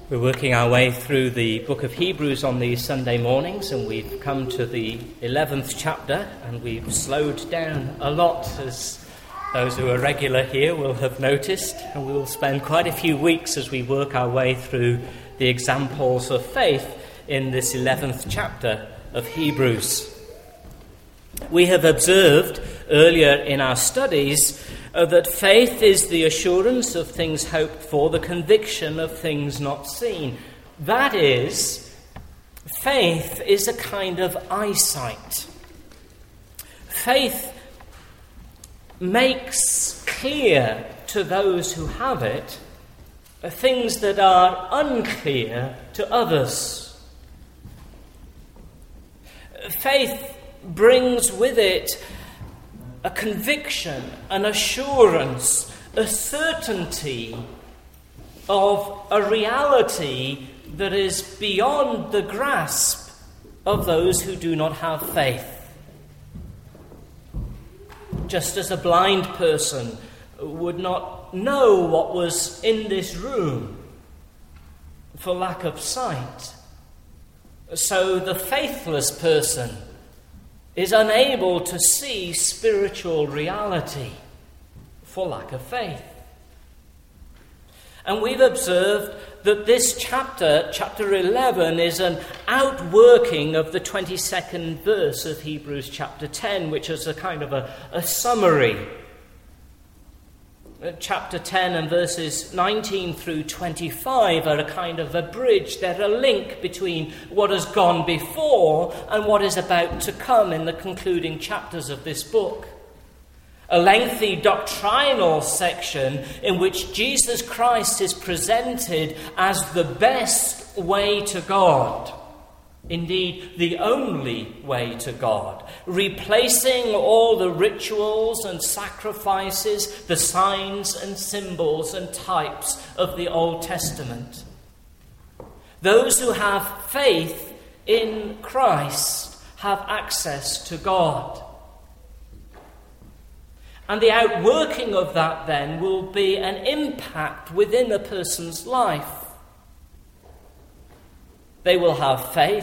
We're working our way through the book of Hebrews on these Sunday mornings, and we've come to the 11th chapter, and we've slowed down a lot, as those who are regular here will have noticed, and we will spend quite a few weeks as we work our way through the examples of faith in this 11th chapter of Hebrews. We have observed earlier in our studies that faith is the assurance of things hoped for, the conviction of things not seen. That is, faith is a kind of eyesight. Faith makes clear to those who have it things that are unclear to others. Faith brings with it a conviction, an assurance, a certainty of a reality that is beyond the grasp of those who do not have faith. Just as a blind person would not know what was in this room for lack of sight, so the faithless person is unable to see spiritual reality for lack of faith. And we've observed that this chapter 11, is an outworking of the 22nd verse of Hebrews chapter 10, which is a kind of a summary. Chapter 10 and verses 19 through 25 are a kind of a bridge. They're a link between what has gone before and what is about to come in the concluding chapters of this book. A lengthy doctrinal section in which Jesus Christ is presented as the best way to God. Indeed, the only way to God, replacing all the rituals and sacrifices, the signs and symbols and types of the Old Testament. Those who have faith in Christ have access to God. And the outworking of that then will be an impact within a person's life. They will have faith,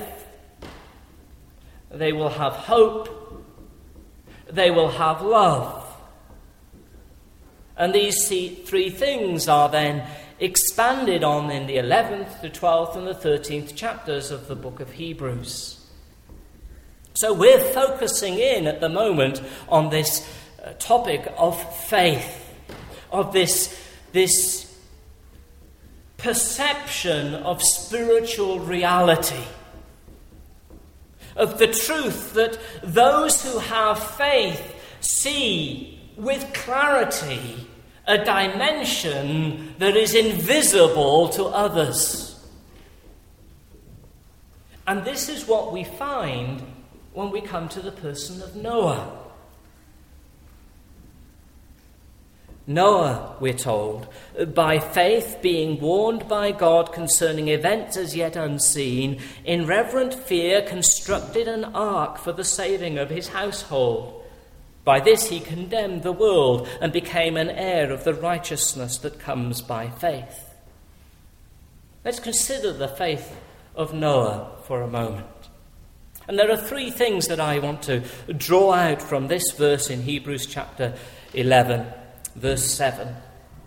they will have hope, they will have love. And these three things are then expanded on in the 11th, the 12th and the 13th chapters of the book of Hebrews. So we're focusing in at the moment on this topic of faith, of this perception of spiritual reality, of the truth that those who have faith see with clarity a dimension that is invisible to others. And this is what we find when we come to the person of Noah. Noah, we're told, by faith being warned by God concerning events as yet unseen, in reverent fear constructed an ark for the saving of his household. By this he condemned the world and became an heir of the righteousness that comes by faith. Let's consider the faith of Noah for a moment. And there are three things that I want to draw out from this verse in Hebrews chapter 11. Verse 7.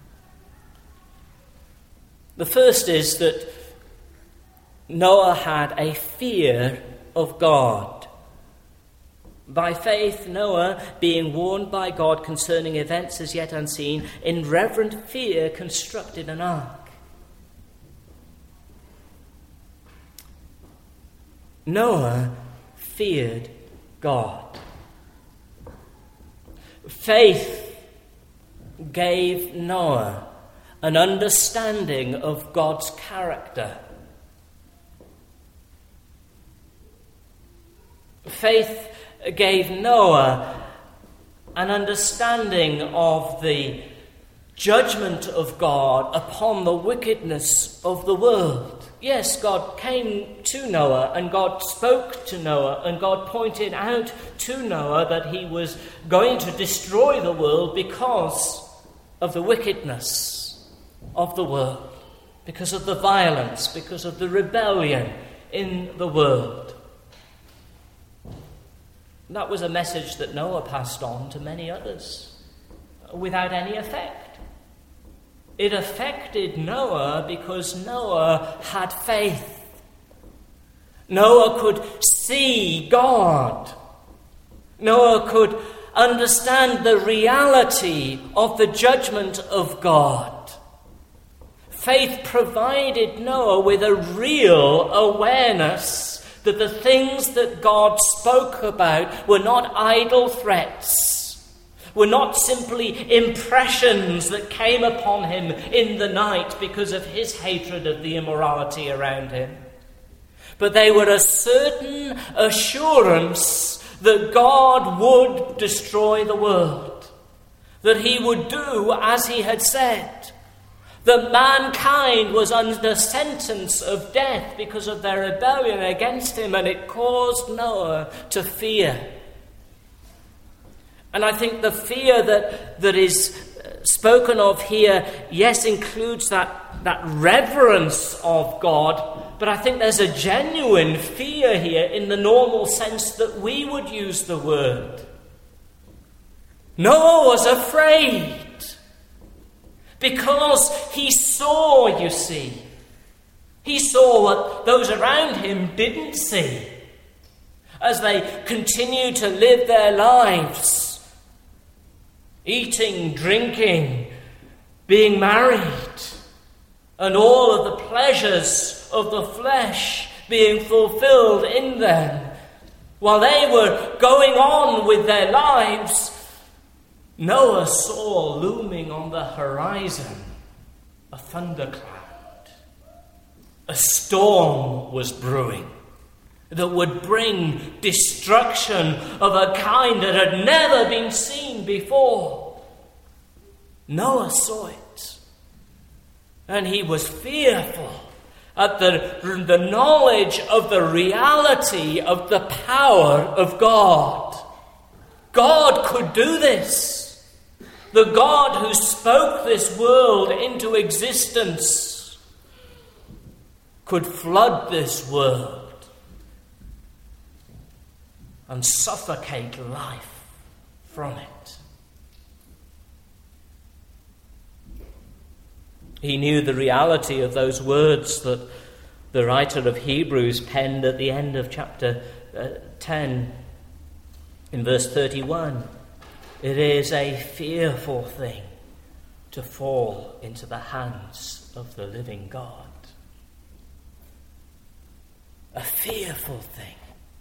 The first is that Noah had a fear of God. By faith, Noah, being warned by God concerning events as yet unseen, in reverent fear constructed an ark. Noah feared God. Faith gave Noah an understanding of God's character. Faith gave Noah an understanding of the judgment of God upon the wickedness of the world. Yes, God came to Noah and God spoke to Noah and God pointed out to Noah that he was going to destroy the world because of the wickedness of the world, because of the violence, because of the rebellion in the world. That was a message that Noah passed on to many others without any effect. It affected Noah because Noah had faith. Noah could see God. Noah could understand the reality of the judgment of God. Faith provided Noah with a real awareness that the things that God spoke about were not idle threats, were not simply impressions that came upon him in the night because of his hatred of the immorality around him. But they were a certain assurance that God would destroy the world, that he would do as he had said, that mankind was under sentence of death because of their rebellion against him, and it caused Noah to fear. And I think the fear that is spoken of here, yes, includes that reverence of God, but I think there's a genuine fear here in the normal sense that we would use the word. Noah was afraid because he saw, you see. He saw what those around him didn't see as they continued to live their lives, eating, drinking, being married, and all of the pleasures of the flesh being fulfilled in them. While they were going on with their lives, Noah saw looming on the horizon a thundercloud. A storm was brewing that would bring destruction of a kind that had never been seen before. Noah saw it, and he was fearful at the knowledge of the reality of the power of God. God could do this. The God who spoke this world into existence could flood this world and suffocate life from it. He knew the reality of those words that the writer of Hebrews penned at the end of chapter 10 in verse 31. It is a fearful thing to fall into the hands of the living God. A fearful thing.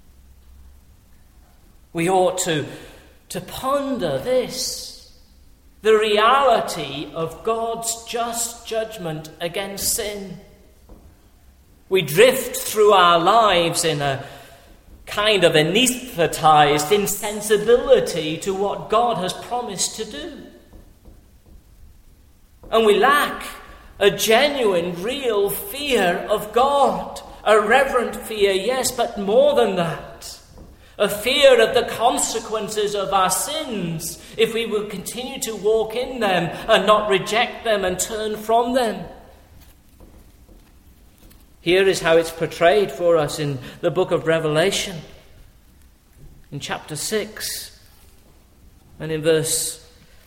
We ought to ponder this, the reality of God's just judgment against sin. We drift through our lives in a kind of anesthetized insensibility to what God has promised to do. And we lack a genuine, real fear of God. A reverent fear, yes, but more than that. A fear of the consequences of our sins if we will continue to walk in them and not reject them and turn from them. Here is how it's portrayed for us in the book of Revelation. In chapter 6 and in verse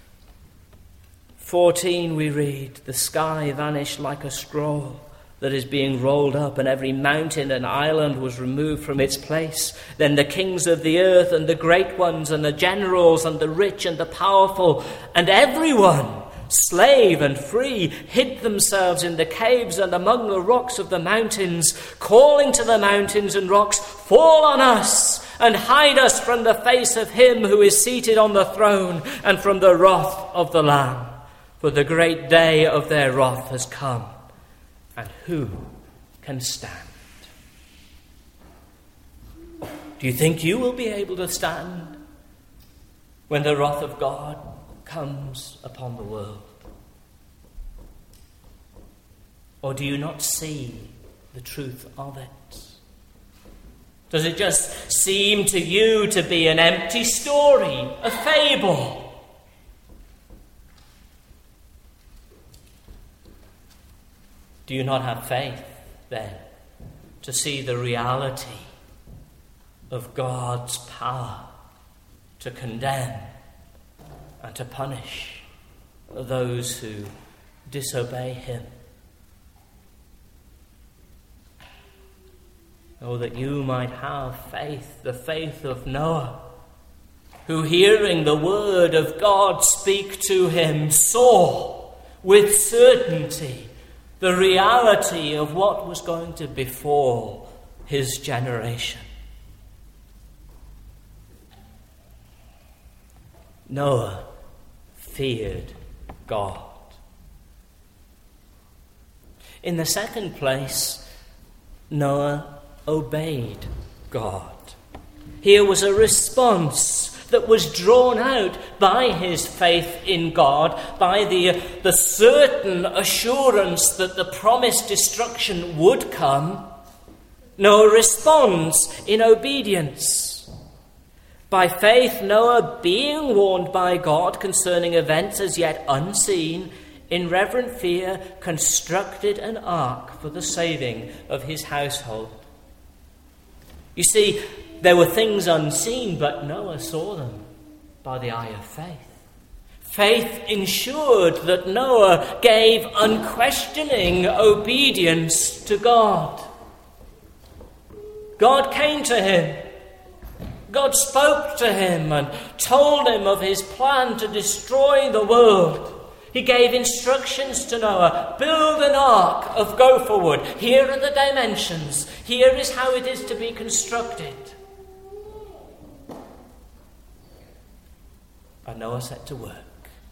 14 we read, "The sky vanished like a scroll that is being rolled up, and every mountain and island was removed from its place. Then the kings of the earth and the great ones and the generals and the rich and the powerful and everyone, slave and free, hid themselves in the caves and among the rocks of the mountains, calling to the mountains and rocks, 'Fall on us and hide us from the face of him who is seated on the throne and from the wrath of the Lamb. For the great day of their wrath has come, and who can stand?'" Do you think you will be able to stand when the wrath of God comes upon the world? Or do you not see the truth of it? Does it just seem to you to be an empty story, a fable? Do you not have faith, then, to see the reality of God's power to condemn and to punish those who disobey him? Oh, that you might have faith, the faith of Noah, who, hearing the word of God speak to him, saw with certainty the reality of what was going to befall his generation. Noah feared God. In the second place, Noah obeyed God. Here was a response that was drawn out by his faith in God, by the certain assurance that the promised destruction would come. Noah responds in obedience. By faith, Noah, being warned by God concerning events as yet unseen, in reverent fear, constructed an ark for the saving of his household. You see, there were things unseen, but Noah saw them by the eye of faith. Faith ensured that Noah gave unquestioning obedience to God. God came to him. God spoke to him and told him of his plan to destroy the world. He gave instructions to Noah. Build an ark of gopher wood. Here are the dimensions. Here is how it is to be constructed. And Noah set to work.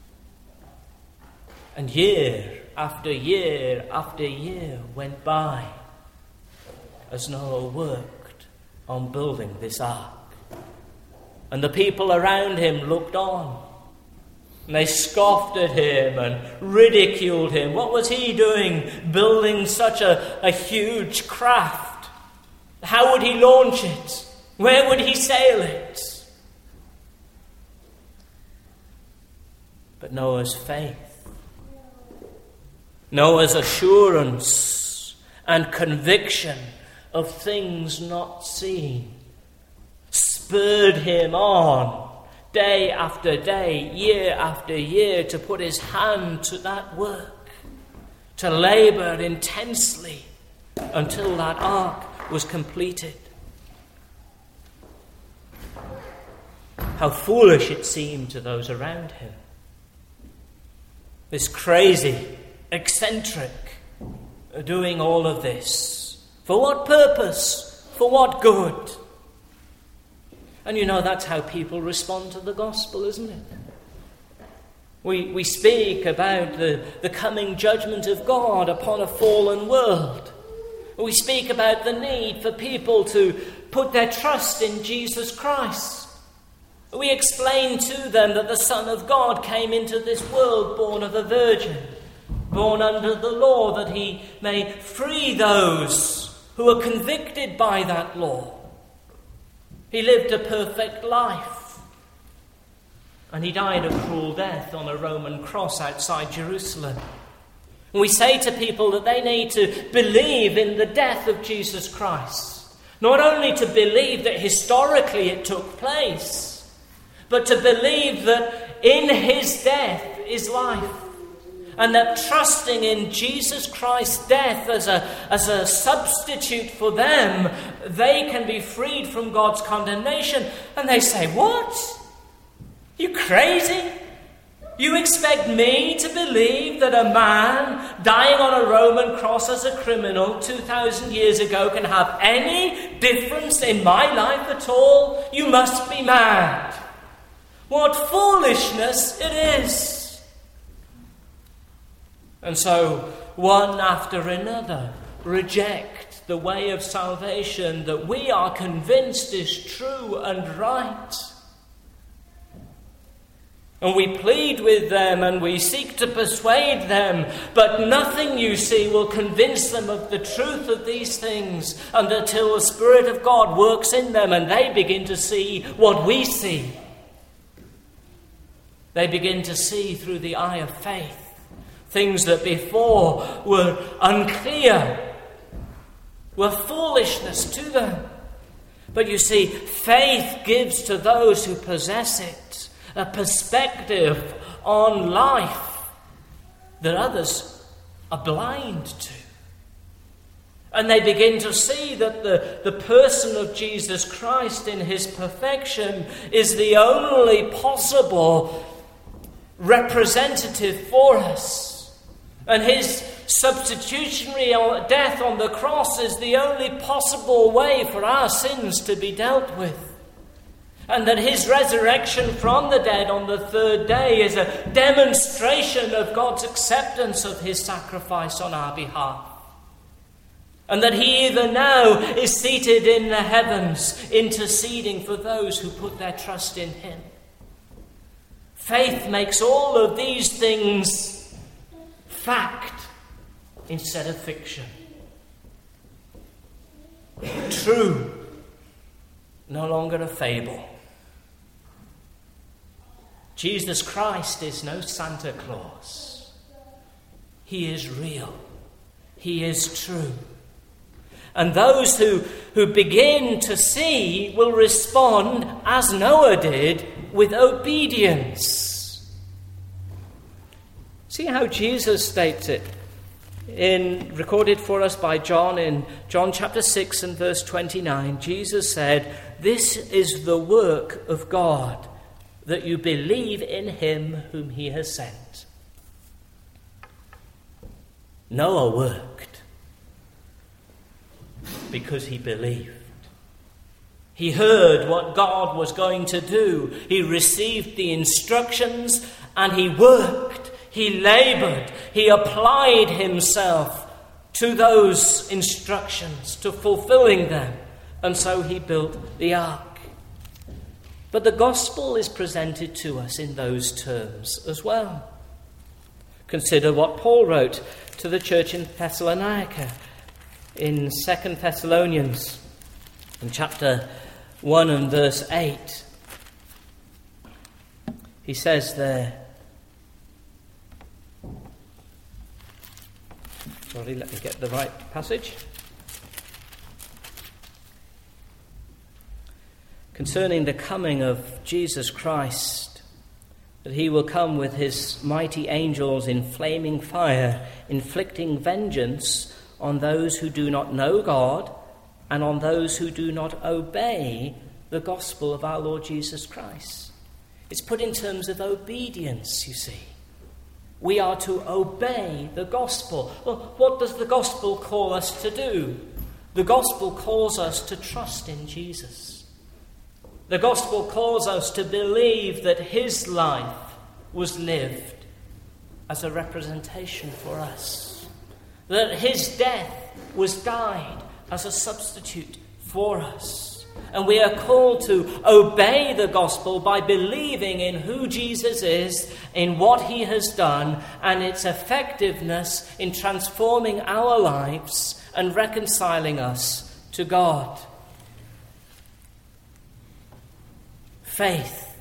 And year after year after year went by as Noah worked on building this ark. And the people around him looked on. And they scoffed at him and ridiculed him. What was he doing, building such a huge craft? How would he launch it? Where would he sail it? But Noah's faith, Noah's assurance and conviction of things not seen spurred him on day after day, year after year, to put his hand to that work, to labor intensely until that ark was completed. How foolish it seemed to those around him. This crazy, eccentric, doing all of this. For what purpose? For what good? And you know, that's how people respond to the gospel, isn't it? We speak about the coming judgment of God upon a fallen world. We speak about the need for people to put their trust in Jesus Christ. We explain to them that the Son of God came into this world born of a virgin, born under the law, that he may free those who are convicted by that law. He lived a perfect life, and he died a cruel death on a Roman cross outside Jerusalem. And we say to people that they need to believe in the death of Jesus Christ. Not only to believe that historically it took place, but to believe that in his death is life. And that trusting in Jesus Christ's death as a substitute for them, they can be freed from God's condemnation. And they say, what? You crazy? You expect me to believe that a man dying on a Roman cross as a criminal 2,000 years ago can have any difference in my life at all? You must be mad. What foolishness it is. And so, one after another, reject the way of salvation that we are convinced is true and right. And we plead with them and we seek to persuade them, but nothing, you see, will convince them of the truth of these things until the Spirit of God works in them and they begin to see what we see. They begin to see through the eye of faith Things that before were unclear were foolishness to them. But you see, faith gives to those who possess it a perspective on life that others are blind to. And they begin to see that the person of Jesus Christ in his perfection is the only possible representative for us. And his substitutionary death on the cross is the only possible way for our sins to be dealt with. And that his resurrection from the dead on the third day is a demonstration of God's acceptance of his sacrifice on our behalf. And that he even now is seated in the heavens, interceding for those who put their trust in him. Faith makes all of these things fact instead of fiction. True, no longer a fable. Jesus Christ is no Santa Claus. He is real. He is true. And those who begin to see will respond, as Noah did, with obedience. See how Jesus states it, recorded for us by John in John chapter 6 and verse 29. Jesus said, "This is the work of God, that you believe in him whom he has sent." Noah worked because he believed. He heard what God was going to do. He received the instructions and he worked. He labored. He applied himself to those instructions, to fulfilling them. And so he built the ark. But the gospel is presented to us in those terms as well. Consider what Paul wrote to the church in Thessalonica in 2 Thessalonians, in chapter 1 and verse 8. He says there, sorry, let me get the right passage. Concerning the coming of Jesus Christ, that he will come with his mighty angels in flaming fire, inflicting vengeance on those who do not know God and on those who do not obey the gospel of our Lord Jesus Christ. It's put in terms of obedience, you see. We are to obey the gospel. Well, what does the gospel call us to do? The gospel calls us to trust in Jesus. The gospel calls us to believe that his life was lived as a representation for us. That his death was died as a substitute for us. And we are called to obey the gospel by believing in who Jesus is, in what he has done, and its effectiveness in transforming our lives and reconciling us to God. Faith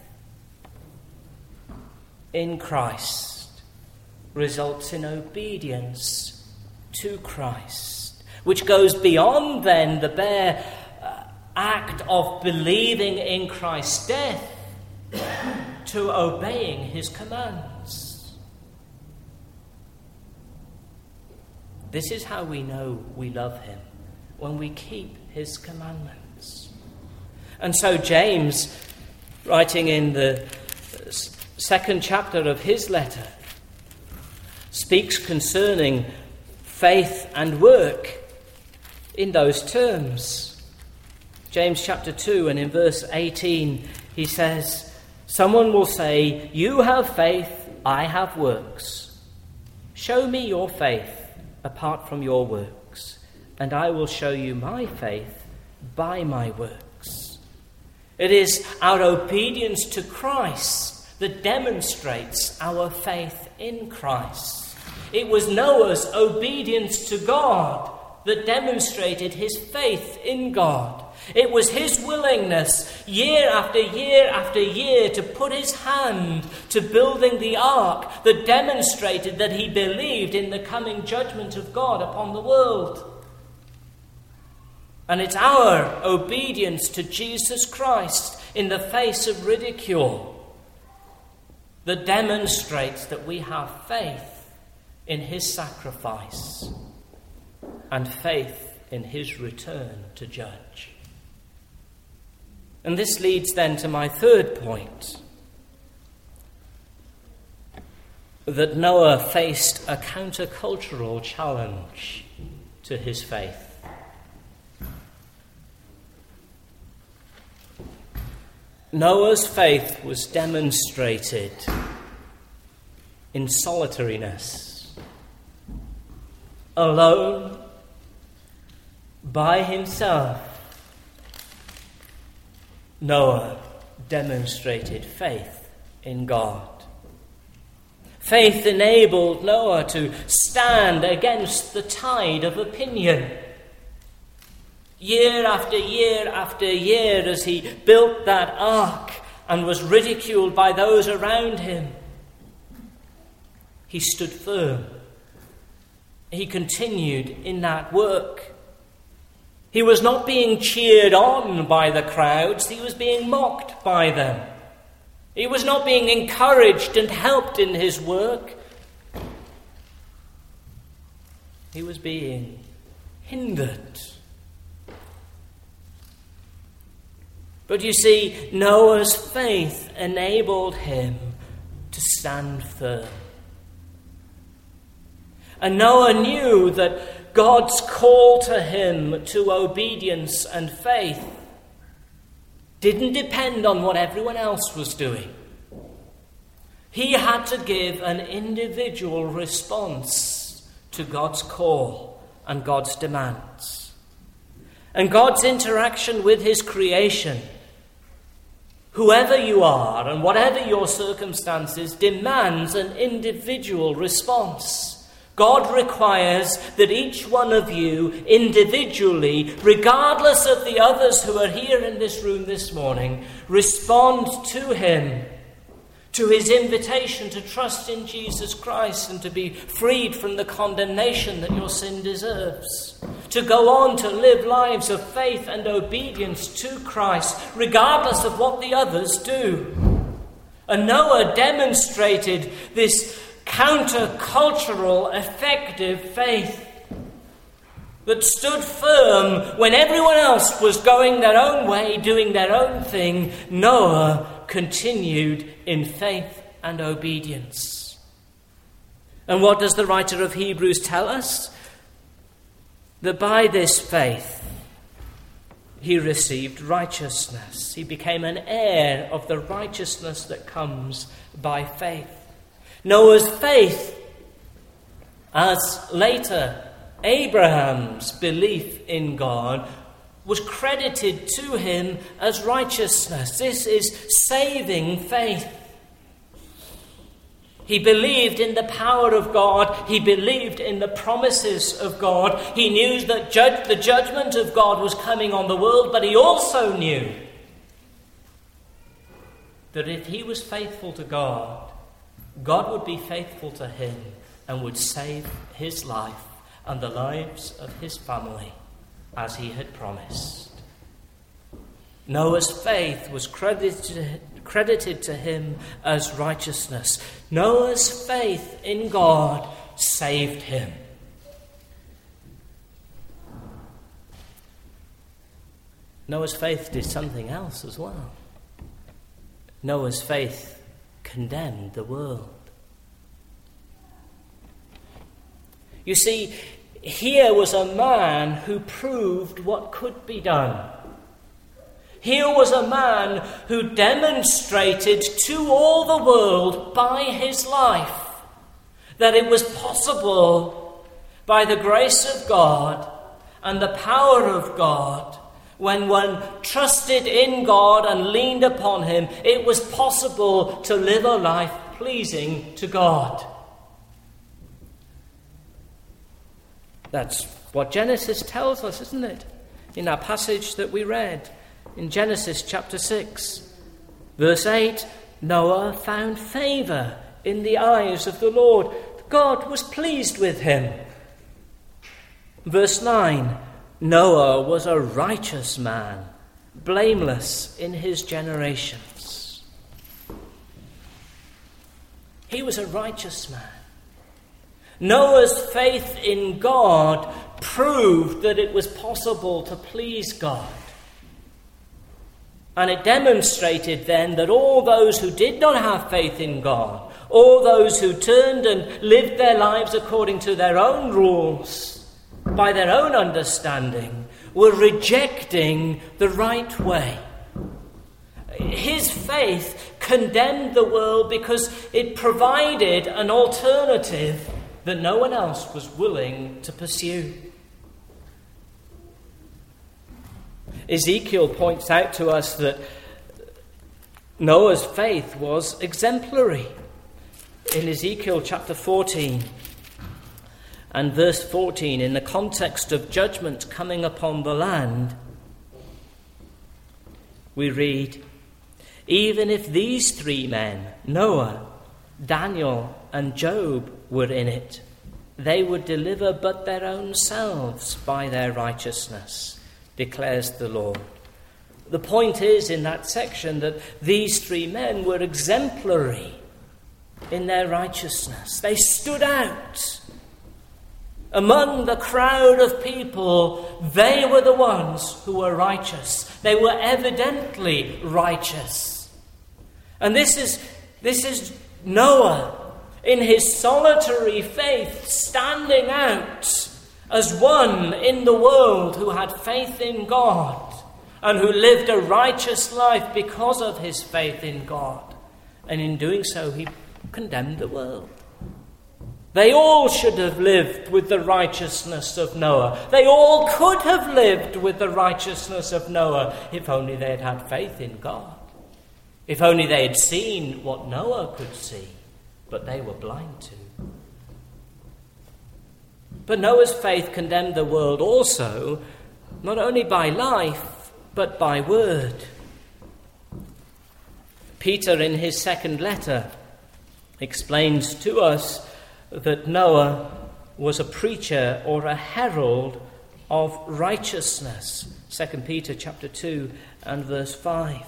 in Christ results in obedience to Christ, which goes beyond then the bare act of believing in Christ's death to obeying his commands. This is how we know we love him, when we keep his commandments. And so James, writing in the second chapter of his letter, speaks concerning faith and work in those terms. James chapter 2 and in verse 18 he says, "Someone will say, 'You have faith, I have works. Show me your faith apart from your works, and I will show you my faith by my works.'" It is our obedience to Christ that demonstrates our faith in Christ. It was Noah's obedience to God that demonstrated his faith in God. It was his willingness, year after year after year, to put his hand to building the ark that demonstrated that he believed in the coming judgment of God upon the world. And it's our obedience to Jesus Christ in the face of ridicule that demonstrates that we have faith in his sacrifice and faith in his return to judge. And this leads then to my third point, that Noah faced a countercultural challenge to his faith. Noah's faith was demonstrated in solitariness, alone, by himself. Noah demonstrated faith in God. Faith enabled Noah to stand against the tide of opinion. Year after year after year, as he built that ark and was ridiculed by those around him, he stood firm. He continued in that work. He was not being cheered on by the crowds, he was being mocked by them. He was not being encouraged and helped in his work. He was being hindered. But you see, Noah's faith enabled him to stand firm. And Noah knew that God's call to him to obedience and faith didn't depend on what everyone else was doing. He had to give an individual response to God's call and God's demands. And God's interaction with his creation, whoever you are and whatever your circumstances, demands an individual response. God requires that each one of you individually, regardless of the others who are here in this room this morning, respond to him, to his invitation to trust in Jesus Christ and to be freed from the condemnation that your sin deserves, to go on to live lives of faith and obedience to Christ, regardless of what the others do. And Noah demonstrated this counter-cultural, effective faith that stood firm when everyone else was going their own way, doing their own thing. Noah continued in faith and obedience. And what does the writer of Hebrews tell us? That by this faith he received righteousness. He became an heir of the righteousness that comes by faith. Noah's faith, as later Abraham's belief in God, was credited to him as righteousness. This is saving faith. He believed in the power of God. He believed in the promises of God. He knew that the judgment of God was coming on the world, but he also knew that if he was faithful to God, God would be faithful to him and would save his life and the lives of his family as he had promised. Noah's faith was credited to him as righteousness. Noah's faith in God saved him. Noah's faith did something else as well. Noah's faith condemned the world. You see, here was a man who proved what could be done. Here was a man who demonstrated to all the world by his life that it was possible, by the grace of God and the power of God, when one trusted in God and leaned upon him, it was possible to live a life pleasing to God. That's what Genesis tells us, isn't it? In our passage that we read in Genesis chapter 6, verse 8, Noah found favour in the eyes of the Lord. God was pleased with him. Verse 9, Noah was a righteous man, blameless in his generations. He was a righteous man. Noah's faith in God proved that it was possible to please God. And it demonstrated then that all those who did not have faith in God, all those who turned and lived their lives according to their own rules, by their own understanding, were rejecting the right way. His faith condemned the world because it provided an alternative that no one else was willing to pursue. Ezekiel points out to us that Noah's faith was exemplary. In Ezekiel chapter 14 and verse 14, in the context of judgment coming upon the land, we read, even if these three men, Noah, Daniel, and Job, were in it, they would deliver but their own selves by their righteousness, declares the Lord. The point is in that section that these three men were exemplary in their righteousness. They stood out. Among the crowd of people, they were the ones who were righteous. They were evidently righteous. And this is Noah in his solitary faith standing out as one in the world who had faith in God and who lived a righteous life because of his faith in God. And in doing so, he condemned the world. They all should have lived with the righteousness of Noah. They all could have lived with the righteousness of Noah if only they had had faith in God. If only they had seen what Noah could see, but they were blind to. But Noah's faith condemned the world also, not only by life, but by word. Peter, in his second letter, explains to us that Noah was a preacher or a herald of righteousness. 2 Peter chapter 2 and verse 5.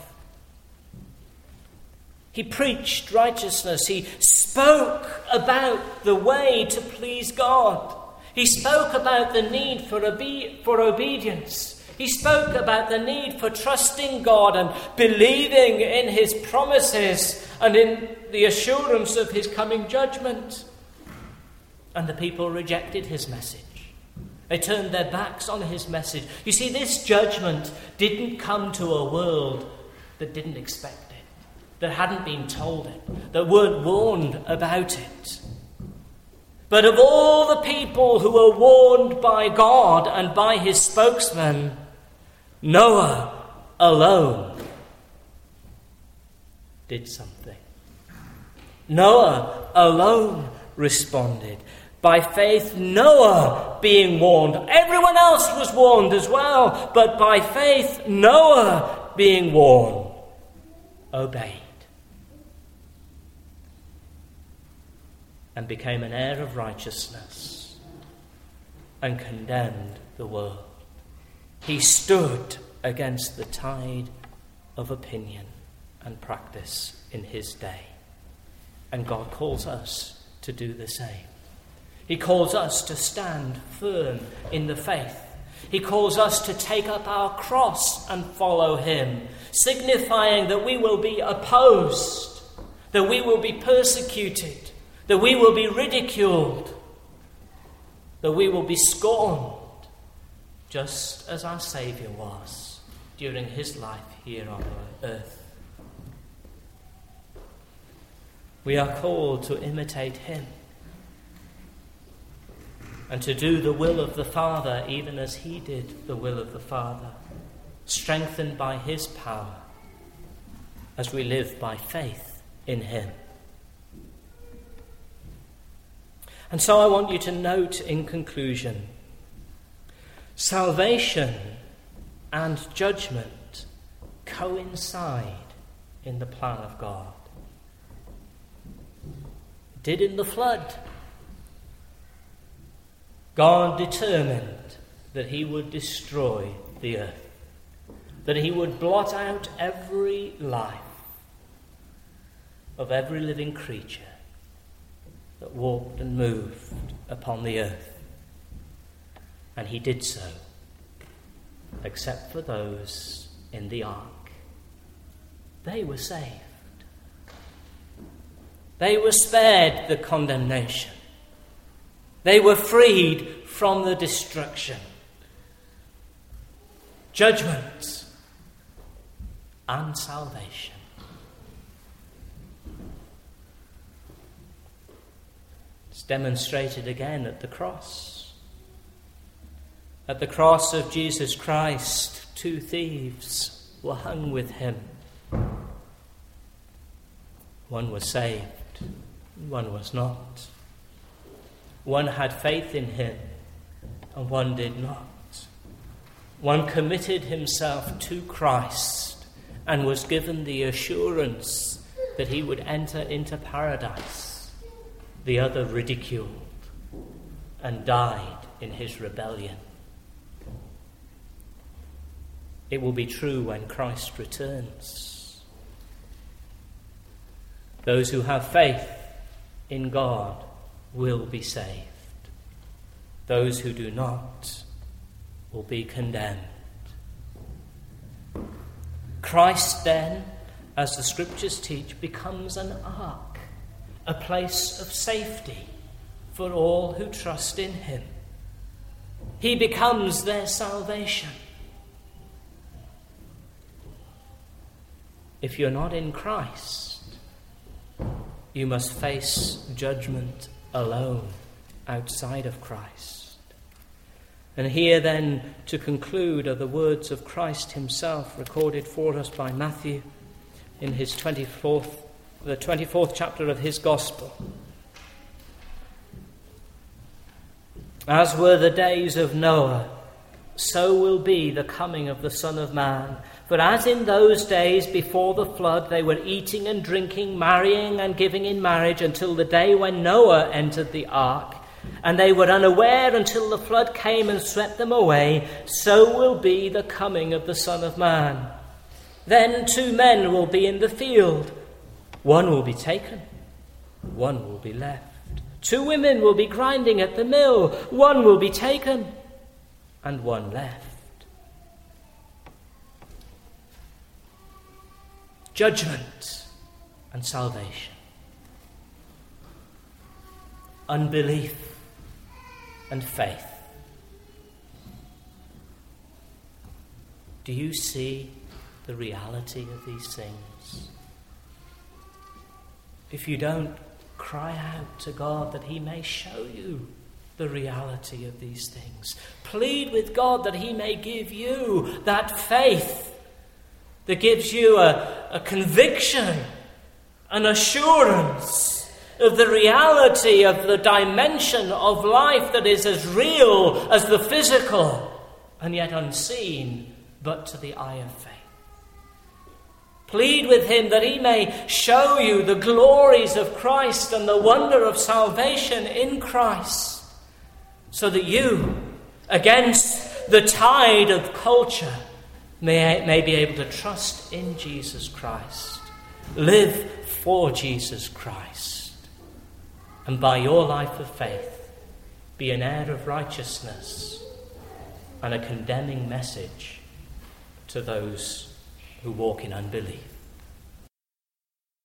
He preached righteousness. He spoke about the way to please God. He spoke about the need for obedience. He spoke about the need for trusting God and believing in his promises and in the assurance of his coming judgment. And the people rejected his message. They turned their backs on his message. You see, this judgment didn't come to a world that didn't expect it, that hadn't been told it, that weren't warned about it. But of all the people who were warned by God and by his spokesman, Noah alone did something. Noah alone responded. By faith, Noah being warned. Everyone else was warned as well, but by faith, Noah being warned, obeyed. And became an heir of righteousness and condemned the world. He stood against the tide of opinion and practice in his day. And God calls us to do the same. He calls us to stand firm in the faith. He calls us to take up our cross and follow him, signifying that we will be opposed, that we will be persecuted, that we will be ridiculed, that we will be scorned, just as our Saviour was during his life here on earth. We are called to imitate him and to do the will of the Father even as he did the will of the Father, strengthened by his power as we live by faith in him. And so I want you to note in conclusion Salvation and judgment coincide in the plan of God. It did in the flood. God determined that he would destroy the earth, that he would blot out every life of every living creature that walked and moved upon the earth. And he did so, except for those in the ark. They were saved. They were spared the condemnation. They were freed from the destruction, judgment, and salvation. It's demonstrated again at the cross. At the cross of Jesus Christ, 2 thieves were hung with him. One was saved, one was not. One had faith in him, and one did not. One committed himself to Christ and was given the assurance that he would enter into paradise. The other ridiculed and died in his rebellion. It will be true when Christ returns. Those who have faith in God will be saved. Those who do not will be condemned. Christ then, as the scriptures teach, becomes an ark, a place of safety for all who trust in him. He becomes their salvation. If you're not in Christ, you must face judgment alone outside of Christ. And here then, to conclude, are the words of Christ himself recorded for us by Matthew in his the 24th chapter of his Gospel. As were the days of Noah, so will be the coming of the Son of Man. For as in those days before the flood they were eating and drinking, marrying and giving in marriage until the day when Noah entered the ark, and they were unaware until the flood came and swept them away, so will be the coming of the Son of Man. Then 2 men will be in the field. One will be taken, one will be left. 2 women will be grinding at the mill. One will be taken, and one left. Judgment and salvation. Unbelief and faith. Do you see the reality of these things? If you don't, cry out to God that he may show you the reality of these things. Plead with God that he may give you that faith that gives you a conviction, an assurance of the reality of the dimension of life that is as real as the physical and yet unseen but to the eye of faith. Plead with him that he may show you the glories of Christ and the wonder of salvation in Christ, so that you, against the tide of culture, may be able to trust in Jesus Christ, live for Jesus Christ, and by your life of faith be an heir of righteousness and a condemning message to those who walk in unbelief.